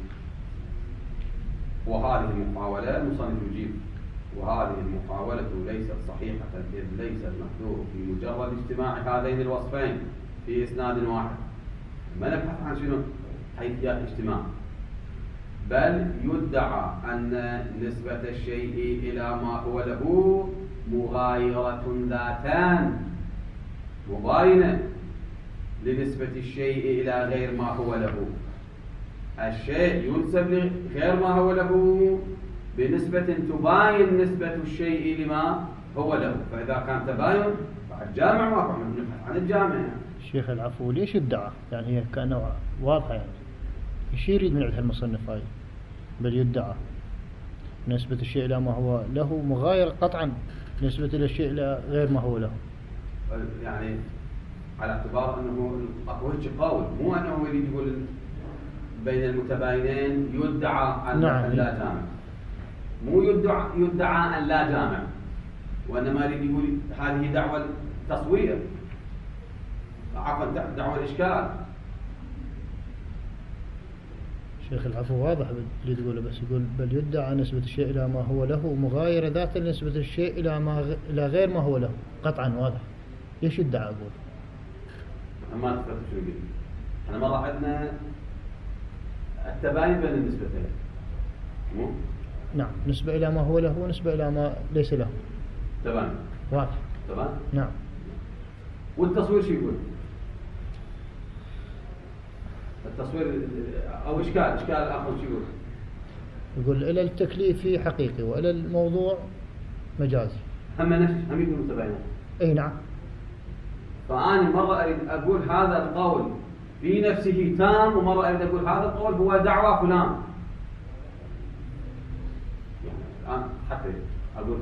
وهذه المحاولة المصنف يجيب وهذه المحاولة ليست صحيحة إذ ليس المحذور في مجرد اجتماع هذين الوصفين في إسناد واحد، ما نبحث عن شنو حيثيات اجتماع، بل يدعى أن نسبة الشيء إلى ما هو له مغايرة ذاتان، مباينة لنسبة الشيء إلى غير ما هو له. الشيء ينسب لغير ما هو له بنسبة تباين نسبة الشيء لما هو له، فإذا كان تباين فالجامع واقع، نبحث عن الجامع. الشيخ العفو ليش يدعى؟ يعني هي كأنه واضحة، يعني ايش يريد من عندها المصنف هاي؟ بل يدعى نسبة الشيء إلى ما هو له مغاير قطعا نسبة إلى الشيء إلى غير ما هو له، يعني على اعتبار أنه أقوى قول، مو أنه يريد يقول بين المتباينين يدعى أن لا جامع، مو يدعى أن لا جامع، وإنما يريد يقول هذه دعوة تصوير، عفوا دعوة الإشكال. شيخ العفو واضح اللي تقوله، بس يقول بل يدعى نسبة الشيء إلى ما هو له مغايرة ذات نسبة الشيء إلى غير ما هو له، قطعا واضح. ايش يدعى أقول؟ ما تفكر شو يقول. احنا مرة عندنا التباين بين النسبتين، مو؟ نعم، نسبة إلى ما هو له ونسبة إلى ما ليس له. تباين. واضح. تمام؟ نعم. والتصوير شو يقول؟ التصوير أو إشكال آخر شو يقول؟ يقول إلى التكليف حقيقي وإلى الموضوع مجازي. هم يقولوا متباينين. أي نعم. فأنا مرة أريد أقول هذا القول في نفسه تام، ومرة أريد أقول هذا القول هو دعوة فلان. يعني الآن حتى أقول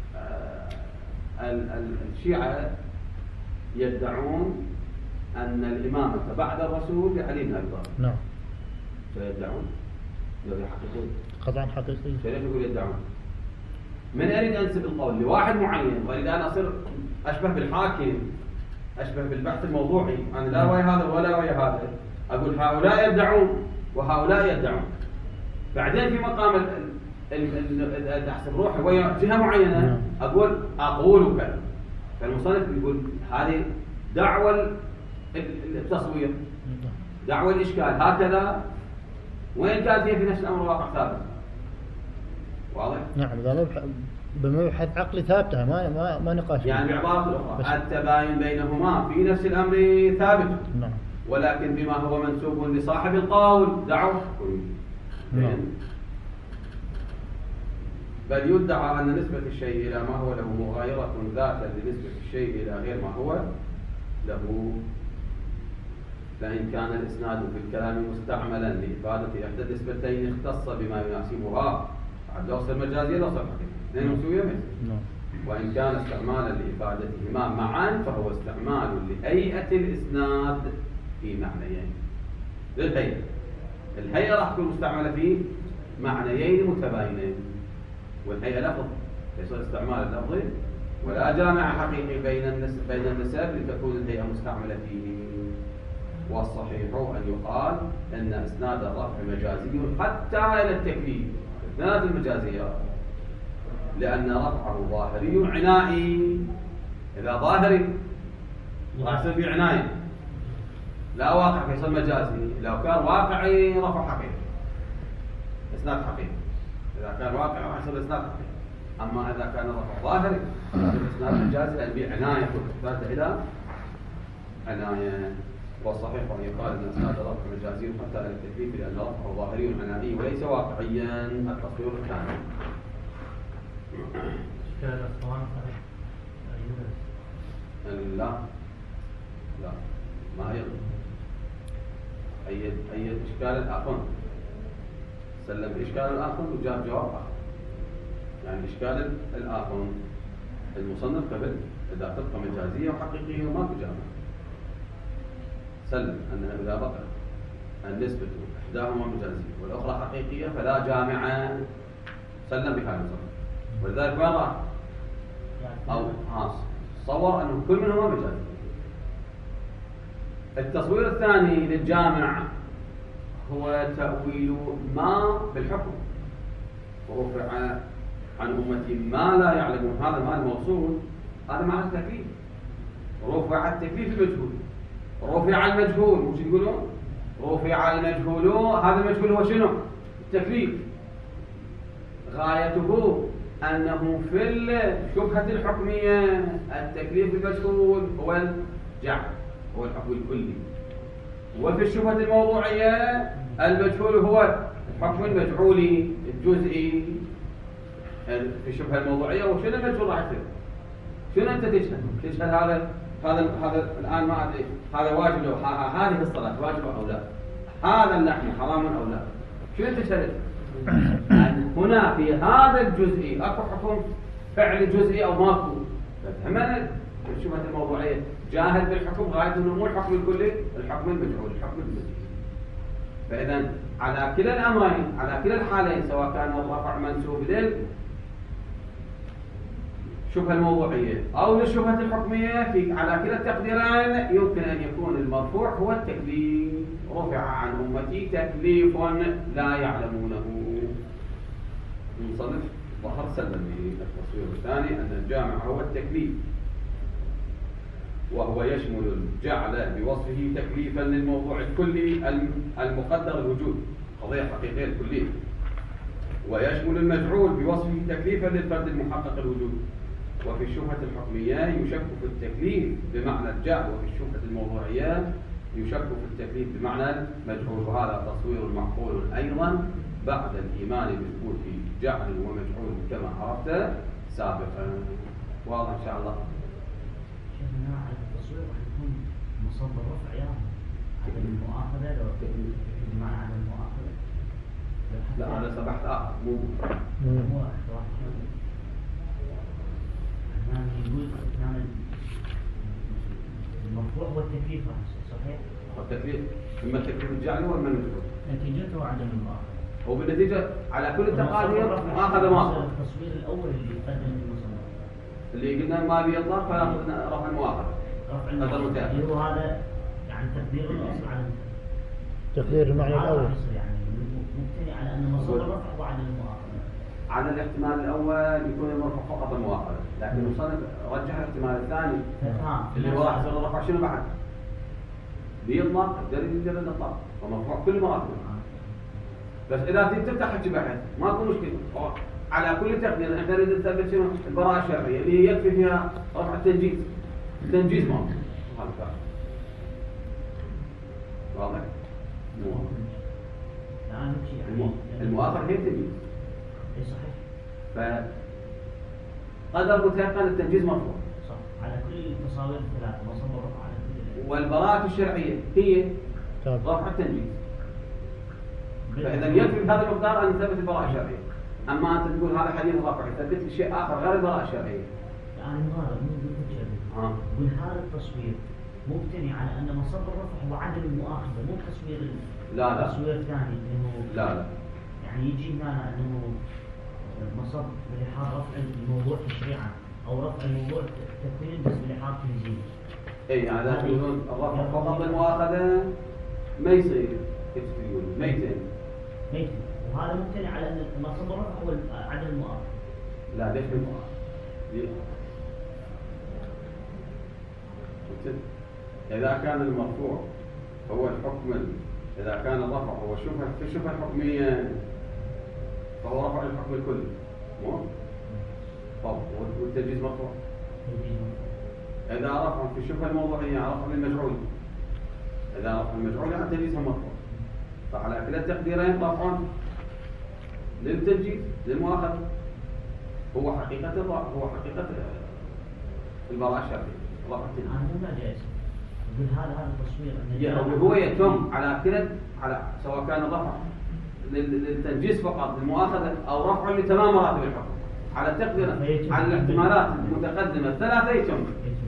الشيعة يدعون أن الإمامة بعد الرسول لعلي بن أبي طالب. نعم. فيدعون يدعون حقيقي. قطعا حقيقي. فليش يقول يدعون؟ من أريد أنسب القول لواحد معين وأريد أن أصير أشبه بالحاكم، أشبه بالبحث الموضوعي، أنا لا ويا هذا ولا ويا هذا، أقول هؤلاء يدعون وهؤلاء يدعون. بعدين في مقام أحسب روحي ويا جهة معينة أقول كذا. فالمصنف يقول هذه دعوة التصوير، دعوة الإشكال، هكذا وين كانت هي في نفس الأمر واقع ثابت. واضح؟ نعم، هذا بمبحث عقلي ثابتة، ما نقاش. يعني بعبارة أخرى التباين بينهما في نفس الأمر ثابت. نعم. ولكن بما هو منسوب لصاحب القول دعوة. نعم. بل يدعى أن نسبة الشيء إلى ما هو له مغايرة ذاتا لنسبة الشيء إلى غير ما هو له، فإن كان الإسناد في الكلام مستعملا لإفادة إحدى النسبتين اختص بما يناسبها، عاد لو صار مجازي لو صار حقيقي، اثنين مسوية مثل. وإن كان استعمالا لإفادتهما معا فهو استعمال لهيئة الإسناد في معنيين. للهيئة، الهيئة راح تكون مستعملة في معنيين متباينين، والهيئة لفظ ليس استعمال اللفظي، ولا جامع حقيقي بين النسب لتكون الهيئة مستعملة فيه. والصحيح أن يقال أن إسناد الرفع مجازي حتى إلى التكليف، إسناد المجازيات، لأن رفعه ظاهري عنائي. إذا ظاهري راح يصير في عناية، لا واقع فيصير مجازي. لو كان واقعي رفع حقيقي، إسناد حقيقي. إذا كان واقعي راح يصير إسناد حقيقي. أما إذا كان رفع ظاهري يصير إسناد مجازي، لأن بعناية تحتاج إلى عناية. والصحيح أن يقال أن إسناد الرفع مجازي حتى إلى التكليف، لأن رفعه ظاهري عنائي وليس واقعيا. التصوير الثاني إشكال الصوان صحيح؟ لا ما أي إشكال الآخر سلم بإشكال الآخر وجاب جواب آخر. يعني إشكال الآخر المصنف قبل إذا تبقى مجازية وحقيقية وما تجامع، سلم أنها إذا بقى النسبة إحداهما مجازية والأخرى حقيقية فلا جامع، سلم بهذا المصنف. ولذلك ما راح أو صور أنه كل منهما مجازي. التصوير الثاني للجامع هو تأويل ما بالحكم، ورفع عن أمتي ما لا يعلمون. هذا ما الموصول، هذا معنى التكليف. رفع التكليف المجهول، رفع المجهول، وش يقولون؟ رفع المجهول. هذا المجهول هو شنو؟ التكليف. غايته أنه في الشبهة الحكمية التكليف المجهول هو الجعل، هو الحكم الكلي. وفي الشبهة الموضوعية المجهول هو الحكم المجعولي الجزئي. في الشبهة الموضوعية وشنو المجهول راح يصير؟ شنو أنت تشهد هذا الآن ما أدري هذا واجب لو هذه الصلاة واجب أو لا، هذا اللحم حرام أو لا، شنو أنت تشهد؟ هنا في هذا الجزئي اكو حكم فعل جزئي او ماكو. فهمنا الشبهة الموضوعية جاهل بالحكم غايته انه مو الحكم الكلي، الحكم المجعول، الحكم الجزئي. فاذا على كلا الامرين، على كلا الحالين، سواء كان الرفع منسوب للشبهة الموضوعية او للشبهة الحكمية، على كلا التقديرين يمكن ان يكون المرفوع هو التكليف. رفع عن امتي تكليف لا يعلمونه. المصنف ظهر سلم بالتصوير الثاني أن الجامع هو التكليف، وهو يشمل الجعل بوصفه تكليفا للموضوع الكلي المقدر الوجود، قضية حقيقية الكلية، ويشمل المجعول بوصفه تكليفا للفرد المحقق الوجود. وفي الشبهة الحكمية يشك في التكليف بمعنى الجعل، وفي الشبهة الموضوعية يشك في التكليف بمعنى المجعول. وهذا تصوير معقول أيضا بعد الإيمان بثبوت جعل ومجعول كما عرفت سابقا. واضح إن شاء الله؟ شيخنا على التصوير راح يكون مصدر رفع عدم المؤاخذة لو بمعنى عدم المؤاخذة. لا أنا سمحت مو واحد يقول نعمل المرفوع هو التكليف صحيح؟ التكليف إما التكليف الجعلي وإما المجعول. نتيجته عدم المؤاخذة. وبالنتيجة على كل التقادير مؤاخذة مؤاخذة. التصوير الأول اللي يقدم المصنف اللي قلنا ما بيطلق فيأخذ رفع المؤاخذة. رفع المؤاخذة اللي هو هذا يعني تقدير الأصل على تقدير المعنى الأول. يعني مبتني على أن مصدر الرفع هو عدم المؤاخذة. على الاحتمال الأول يكون المرفوع فقط المؤاخذة، لكن المصنف رجح الاحتمال الثاني اللي هو راح يصير الرفع شنو بعد؟ بيطلق الدليل الإطلاق ومرفوع كل مراتب. بس إذا تفتح حكي بحث ما تكون مشكلة. على كل تقدير احنا نريد نثبت شنو؟ البراءة الشرعية اللي يكفي فيها رفع التنجيز. التنجيز ما هذا كافي. واضح؟ مو واضح. المؤاخذة هي التنجيز. اي صحيح. فقدر متيقن التنجيز مرفوع. صح. على كل التصاوير الثلاثة مصدر رفع على كل. والبراءة الشرعية هي رفع التنجيز. فإذا يكفي بهذا المقدار أن نثبت البراءة الشرعية. أما أنت تقول هذا حديث رفع يثبت لك شيء آخر غير البراءة الشرعية. يعني هذا مو يقول هذا التصوير مبتني على أن مصدر الرفع هو عدم المؤاخذة مو تصوير. لا. تصوير ثاني إنه. لا. يعني يجي هنا إنه مصدر بلحاظ رفع الموضوع تشريعا أو رفع الموضوع تكوين بس بلحاظ تنزيل. إيه يعني لا تقولون الرفع فقط المؤاخذة ما يصير. كيف تقولون؟ ميتين. وهذا مبتني على أن مصدر الرفع هو عدم المؤاخذة. لا ليش المؤاخذة؟ إذا كان المرفوع هو الحكم، إذا كان الرفع هو في الشبهة الحكمية فهو رفع الحكم الكلي، مو؟ طب والتنجيز مرفوع. إذا رفع في الشبهة الموضوعية رفع للمجعول، إذا رفع المجعول يعني تنجيزها مرفوع. فعلى كلا التقديرين رفع للتنجيز للمؤاخذة هو حقيقة البراءة الشرعية. أنا مو جائز. يقول هذا التصوير هو يتم على كلا على سواء كان الرفع للتنجيز فقط للمؤاخذة أو رفع لتمام مراتب الحكم على التقدير على الاحتمالات المتقدمة الثلاثة يتم.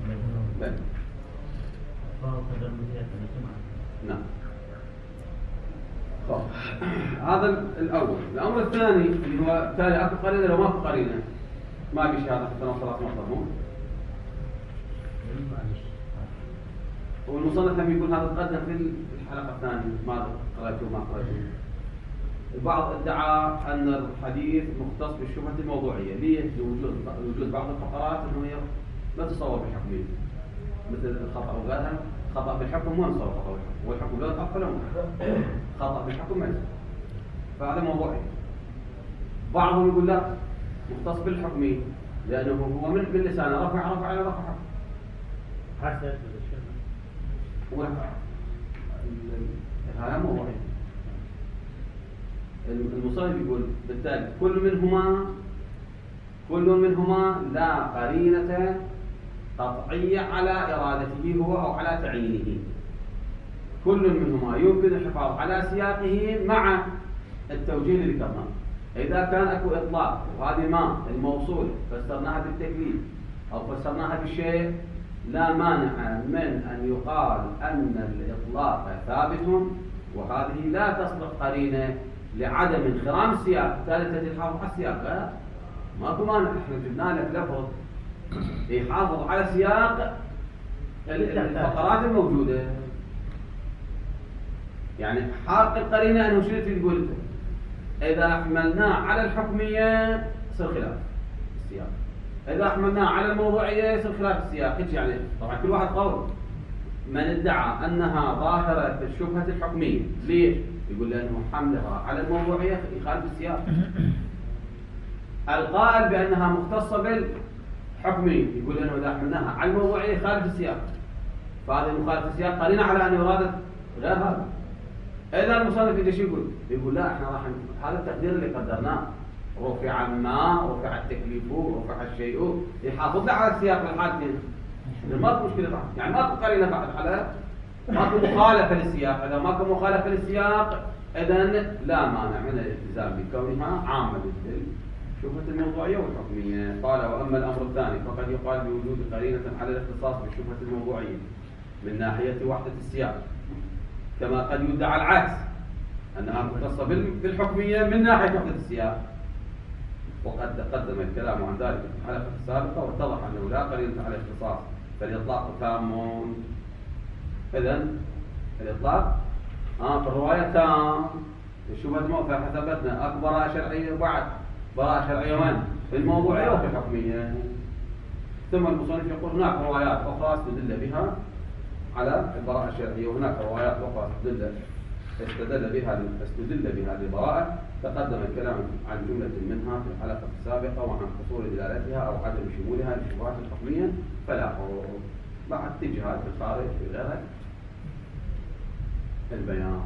نعم. هذا الأول. الأمر الثاني اللي هو تالي أكو قرينة لو ما في قرينة ما في شهادة حتى نوصل مطلب. والمصنف لم يقول هذا تقدم في الحلقة الثانية ما قرأته ما قرأته. البعض ادعى أن الحديث مختص بالشبهة الموضوعية لوجود بعض الفقرات أنه لا تصور بحكمية مثل الخطأ وغيرها خطأ بالحكم ما يصير خطأ بالحكم، والحكم لا يتأخر له خطأ بالحكم ما يصير. فهذا موضوعي. بعضهم يقول لا مختص بالحكم لأنه هو من باللسان رفع على رفع حسن ورفع. هذا موضوعي. المصنف يقول بالتالي كل منهما لا قرينة قطعية على إرادته هو أو على تعيينه. كل منهما يمكن الحفاظ على سياقه مع التوجيه اللي ذكرناه. إذا كان أكو إطلاق وهذه ما الموصول فسرناها بالتكليف أو فسرناها بالشيء، لا مانع من أن يقال أن الإطلاق ثابت، وهذه لا تصلح قرينة لعدم انخرام السياق. ثالثة الحافظ على السياق ماكو مانع، احنا جبنا لك لفظ يحافظ على سياق الفقرات الموجودة. يعني حاق القرينة أنه شنو تريد تقول؟ إذا حملناه على الحكمية يصير خلاف السياق، إذا حملناه على الموضوعية يصير خلاف السياق. هيك يعني طبعا كل واحد قول. من ادعى أنها ظاهرة في الشبهة الحكمية، ليش؟ يقول لأنه حملها على الموضوعية يخالف السياق. القائل بأنها مختصة بالحكمية يقول لأنه إذا حملناها على الموضوعية يخالف السياق، فهذا مخالف السياق قرينة على أن يراد غير هذا. إذا المصنف ايش يقول لا احنا راح هذا التقدير اللي قدرناه، رفع ما رفع التكليف رفع الشيء، يحافظ له على السياق الحادث. ماكو مشكله بعد، يعني ماكو قرينه بعد على ماكو مخالفه للسياق. اذا ماكو مخالفه للسياق اذا لا مانع من الالتزام بكونها عامه بالشبهه الموضوعيه والحكميه. قال واما الامر الثاني فقد يقال بوجود قرينه على الاختصاص بالشبهه الموضوعيه من ناحيه وحده السياق، كما قد يدعى العكس أنها مختصة بالحكمية من ناحية وحدة السياق. وقد تقدم الكلام عن ذلك في الحلقة السابقة واتضح أنه لا قرينة على الاختصاص فالإطلاق تام. إذن الإطلاق في الرواية تام. الشبهة موقع حسبتنا أكو براءة شرعية وبعد براءة شرعية وين؟ في الموضوعية وفي الحكمية. ثم المصنف يقول هناك روايات أخرى استدل بها على البراءة الشرعية، وهناك روايات أخرى استدل بها للبراءة. تقدم الكلام عن جملة منها في الحلقة السابقة وعن قصور دلالتها أو عدم شمولها للشبهات الحكمية، فلا حروف بعد اتجاهات في الخارج في غيرها البيان.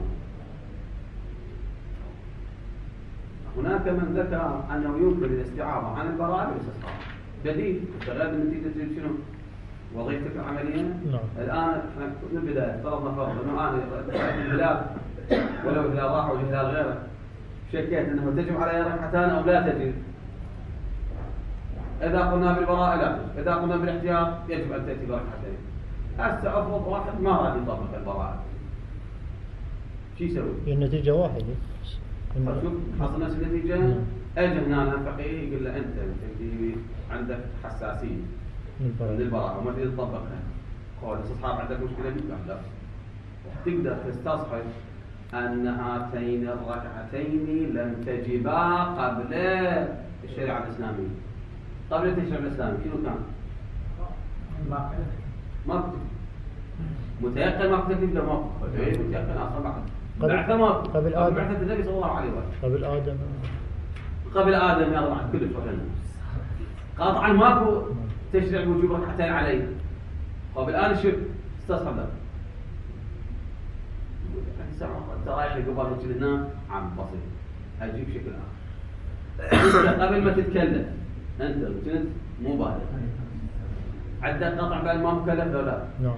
هناك من ذكر أنه يمكن الاستعاضة عن البراءة بالاستصحاب جديد تغير النتيجة شنو؟ وظيفتك العملية. الآن احنا من البداية افترضنا فرض انه انا الهلال ولو الهلال راح والهلال غيره، شكيت انه تجب علي ركعتان او لا تجب. اذا قلنا بالبراءة لا، اذا قلنا بالاحتياط يجب ان تاتي بركعتين. هسه افرض واحد ما راح يطبق البراءة، شو يسوي؟ النتيجة واحدة. شوف حصل نفس النتيجة. اجى هنا الفقيه يقول له انت عندك حساسية للبراءة وما تريد تطبقها، قول الاستصحاب عندك مشكلة بك؟ لا، تقدر تستصحب أن هاتين الركعتين لم تجبا قبل الشريعة الإسلامية. قبل الشريعة الإسلامية شنو كان؟ ما كنت متيقن، ما كنت ولا ما كنت متيقن أصلا بعد قبل آدم، بعثة النبي صلى الله عليه وسلم قبل آدم يا طبعا كل فقنا قاطعا ماكو تشريع وجوب ركعتين عليه. طب الآن شوف استصحب له انت رايح قبل وجه هنا عم بسيط اجيب شكل اخر. انت قبل ما تتكلم انت كنت مو بالغ، عندك قطع بال ما مكلف ولا لا؟ نعم.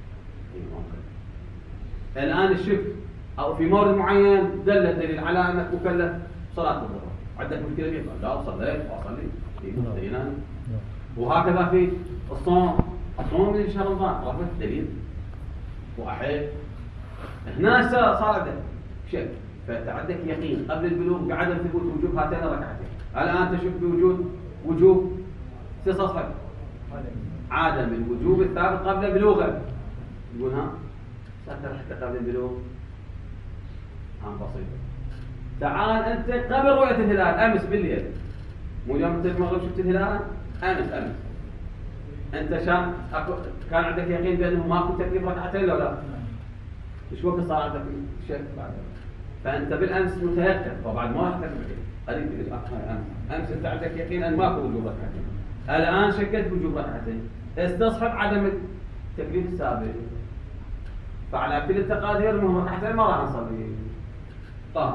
الان شوف او في مورد معين دل الدليل على انك مكلف صلاه الظهر، عندك مشكله فيه؟ لا صليت واصلي في نعم. وهكذا في الصوم من شهر رمضان رفض الدليل واحد هنا صار عندك شك، فعندك يقين قبل البلوغ بعدم ثبوت وجوب هاتين الركعتين. الان تشك بوجود استصحب عدم الوجوب الثابت قبل بلوغه. يقول ها سأتر حتى قبل البلوغ عن بسيطة. تعال انت قبل رؤية الهلال امس بالليل، مو يوم المغرب شفت الهلال امس انت كان عندك يقين بانه ماكو تكليف ركعتين لو لا؟ ايش وقت صار عندك شك بعد؟ فانت بالامس متيقن طبعا ما راح تكلف قريب امس انت عندك يقين ان ماكو وجوب ركعتين. الان شكيت بوجوب ركعتين، استصحب عدم التكليف السابق. فعلى كل التقادير مهم ركعتين ما راح نصلي. طيب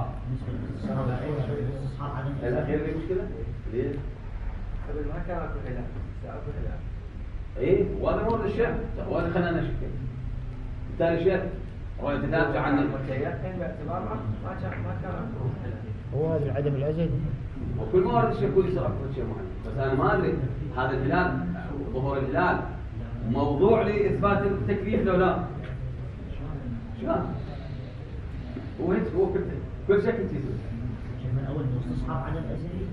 الاخير في مشكله؟ ليه؟ قبل ما كان اكو خلاف، اكو خلاف. ايه وهذا مو الشيء، هو اللي خلانا نشك. ثاني شيء هو يتنازع عن المتيقن باعتبار ما كان اكو خلاف. هو هذا عدم العزل. وكل ما ورد الشيء كل يصير كل شيء معين، بس انا ما ادري هذا الهلال ظهور الهلال موضوع لاثبات التكليف لو لا؟ شلون؟ هو كل شيء كنت يصير. من اول استصحاب عدم ازلي.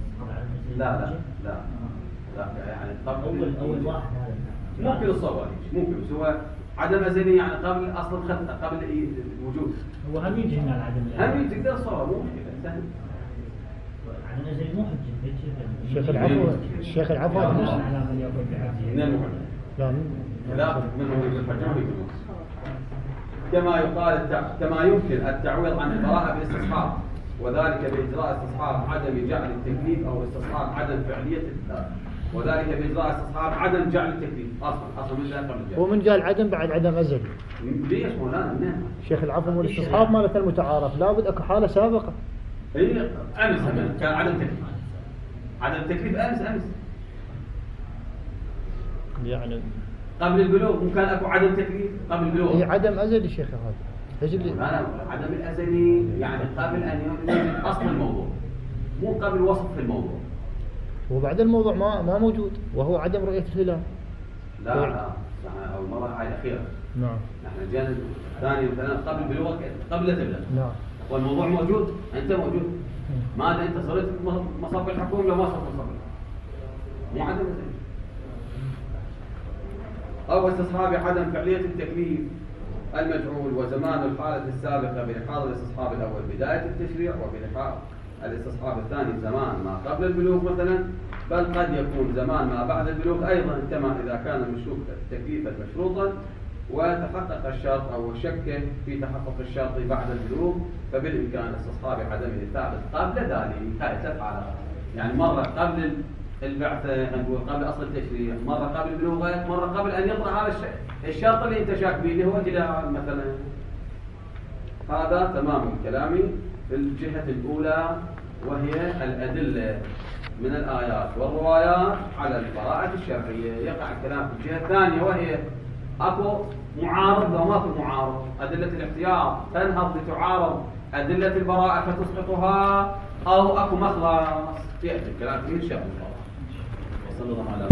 لا يعني اول واحد هذا ممكن الصواب ممكن، بس هو عدم ازلي يعني قبل اصلا قبل الوجود. هو هم يجي هنا العدم الأزلي. هم تقدر الصواب مو مشكله سهل. عدم ازلي مو حجه. الشيخ العفو على من يقول بعديه. من المهم لا من هو الحجه كما يمكن التعويض عن البراءة بالاستصحاب، وذلك بإجراء استصحاب عدم جعل التكليف أو استصحاب عدم فعلية الكتاب، وذلك بإجراء استصحاب عدم جعل التكليف أصلا من ذلك قبل الجعل. ومن قال عدم بعد عدم أزل. ليش مولانا منين؟ شيخ العفو والاستصحاب مالت المتعارف لابد أكو حالة سابقة. إيه أمس كان عدم تكليف. عدم تكليف أمس. يعني قبل البلوغ ممكن اكو عدم تكليف قبل البلوغ. هي عدم ازلي شيخ هذا. عدم الازلي يعني قبل ان يوجد اصل الموضوع، مو قبل وصف في الموضوع. وبعد الموضوع ما موجود وهو عدم رؤية الهلال. لا اول مرة هاي الاخيرة. نعم. نحن جينا ثاني وثالث قبل البلوغ قبل لا تبلغ. نعم. والموضوع موجود، انت موجود. ماذا انت صرت مصب الحكومة ولا ما صرت مصب؟ مو عدم ازلي. أو استصحاب عدم فعلية التكليف المجعول وزمان الحالة السابقة بلحاظ الاستصحاب الأول بداية التشريع، وبلحاظ الاستصحاب الثاني زمان ما قبل البلوغ مثلا، بل قد يكون زمان ما بعد البلوغ أيضا، كما إذا كان المشروط تكليفا مشروطا وتحقق الشرط أو شك في تحقق الشرط بعد البلوغ، فبالإمكان استصحاب عدمه الثابت قبل ذلك. هاي ثلاث حالات، يعني مرة قبل البعثة، نقول قبل أصل التشريع، مرة قبل البلوغ، مرة قبل أن يطرأ هذا الشرط اللي أنت شاك به اللي هو جداع مثلا. هذا تمام كلامي في الجهة الأولى، وهي الأدلة من الآيات والروايات على البراءة الشرعية. يقع الكلام في الجهة الثانية، وهي أكو معارض لو ماكو معارض. أدلة الاحتياط تنهض لتعارض أدلة البراءة فتسقطها، أو أكو مخلص. يأتي الكلام فيه إن شاء الله. وصلى الله على